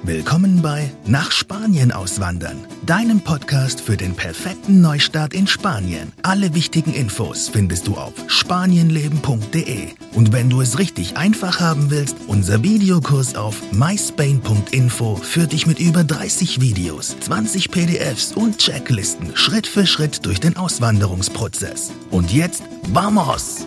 Willkommen bei Nach Spanien auswandern, deinem Podcast für den perfekten Neustart in Spanien. Alle wichtigen Infos findest du auf spanienleben.de. Und wenn du es richtig einfach haben willst, unser Videokurs auf myspain.info führt dich mit über 30 Videos, 20 PDFs und Checklisten Schritt für Schritt durch den Auswanderungsprozess. Und jetzt, vamos!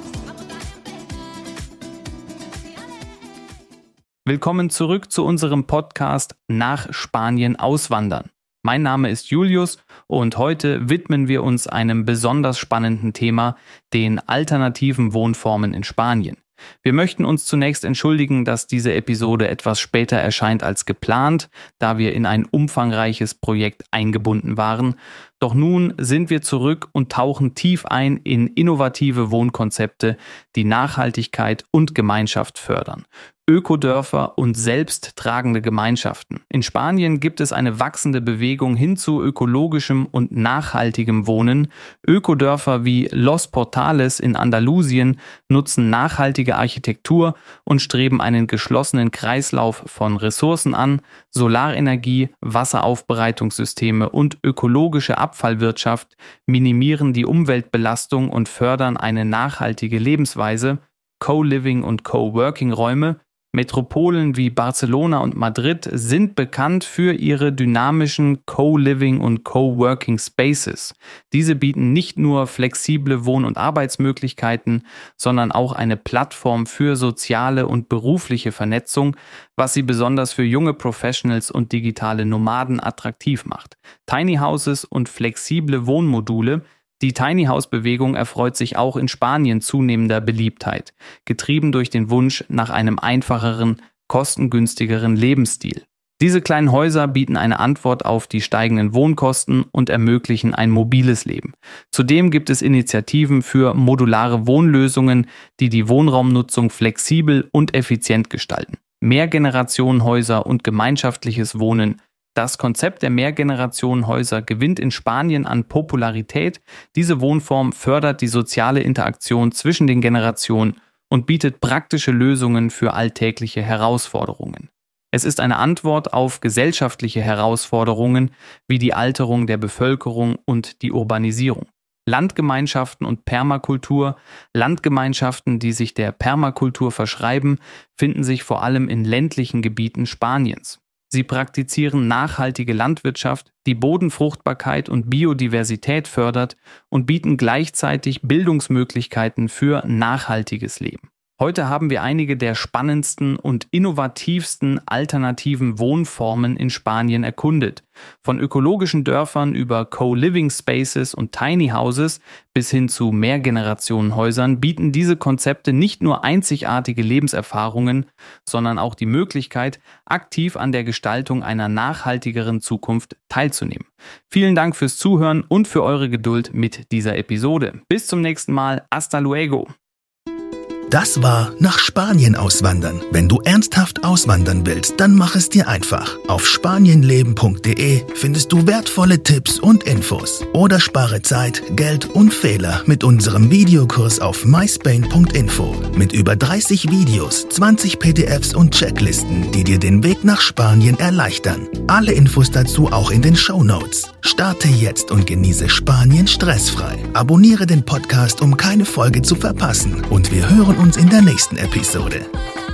Willkommen zurück zu unserem Podcast Nach Spanien auswandern. Mein Name ist Julius und heute widmen wir uns einem besonders spannenden Thema, den alternativen Wohnformen in Spanien. Wir möchten uns zunächst entschuldigen, dass diese Episode etwas später erscheint als geplant, da wir in ein umfangreiches Projekt eingebunden waren. Doch nun sind wir zurück und tauchen tief ein in innovative Wohnkonzepte, die Nachhaltigkeit und Gemeinschaft fördern. Ökodörfer und selbsttragende Gemeinschaften. In Spanien gibt es eine wachsende Bewegung hin zu ökologischem und nachhaltigem Wohnen. Ökodörfer wie Los Portales in Andalusien nutzen nachhaltige Architektur und streben einen geschlossenen Kreislauf von Ressourcen an. Solarenergie, Wasseraufbereitungssysteme und ökologische Abfallwirtschaft minimieren die Umweltbelastung und fördern eine nachhaltige Lebensweise. Co-Living und Co-Working-Räume. Metropolen wie Barcelona und Madrid sind bekannt für ihre dynamischen Co-Living und Co-Working Spaces. Diese bieten nicht nur flexible Wohn- und Arbeitsmöglichkeiten, sondern auch eine Plattform für soziale und berufliche Vernetzung, was sie besonders für junge Professionals und digitale Nomaden attraktiv macht. Tiny Houses und flexible Wohnmodule. Die Tiny House-Bewegung erfreut sich auch in Spanien zunehmender Beliebtheit, getrieben durch den Wunsch nach einem einfacheren, kostengünstigeren Lebensstil. Diese kleinen Häuser bieten eine Antwort auf die steigenden Wohnkosten und ermöglichen ein mobiles Leben. Zudem gibt es Initiativen für modulare Wohnlösungen, die die Wohnraumnutzung flexibel und effizient gestalten. Mehrgenerationenhäuser und gemeinschaftliches Wohnen. Das Konzept der Mehrgenerationenhäuser gewinnt in Spanien an Popularität. Diese Wohnform fördert die soziale Interaktion zwischen den Generationen und bietet praktische Lösungen für alltägliche Herausforderungen. Es ist eine Antwort auf gesellschaftliche Herausforderungen wie die Alterung der Bevölkerung und die Urbanisierung. Landgemeinschaften und Permakultur. Landgemeinschaften, die sich der Permakultur verschreiben, finden sich vor allem in ländlichen Gebieten Spaniens. Sie praktizieren nachhaltige Landwirtschaft, die Bodenfruchtbarkeit und Biodiversität fördert und bieten gleichzeitig Bildungsmöglichkeiten für nachhaltiges Leben. Heute haben wir einige der spannendsten und innovativsten alternativen Wohnformen in Spanien erkundet. Von ökologischen Dörfern über Co-Living Spaces und Tiny Houses bis hin zu Mehrgenerationenhäusern bieten diese Konzepte nicht nur einzigartige Lebenserfahrungen, sondern auch die Möglichkeit, aktiv an der Gestaltung einer nachhaltigeren Zukunft teilzunehmen. Vielen Dank fürs Zuhören und für eure Geduld mit dieser Episode. Bis zum nächsten Mal. Hasta luego. Das war Nach Spanien auswandern. Wenn du ernsthaft auswandern willst, dann mach es dir einfach. Auf spanienleben.de findest du wertvolle Tipps und Infos. Oder spare Zeit, Geld und Fehler mit unserem Videokurs auf myspain.info. Mit über 30 Videos, 20 PDFs und Checklisten, die dir den Weg nach Spanien erleichtern. Alle Infos dazu auch in den Shownotes. Starte jetzt und genieße Spanien stressfrei. Abonniere den Podcast, um keine Folge zu verpassen. Und wir hören uns in der nächsten Episode.